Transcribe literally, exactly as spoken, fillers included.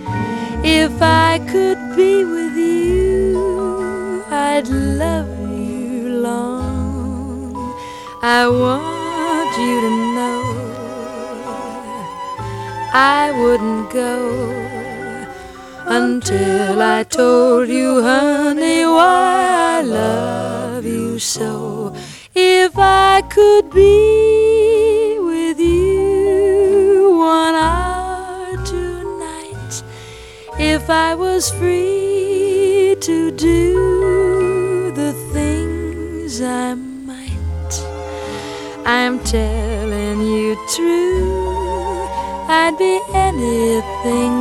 If I could be with you, I'd love you long. I want you to know I wouldn't go until I told you, honey, why I love you so. If I could be with you one hour tonight, if I was free to do the things I might, I'm telling you true, I'd be anything